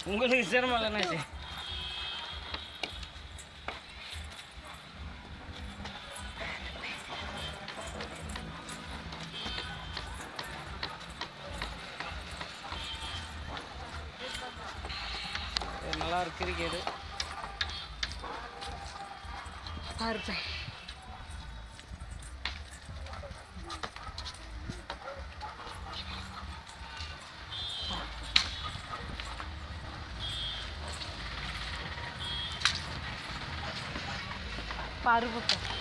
உங்களுக்கு சிரமம் இல்லைண்ணாச்சு. நல்லா இருக்கு கிரிக்கெட்டு. இருப்பேன் பருப்பு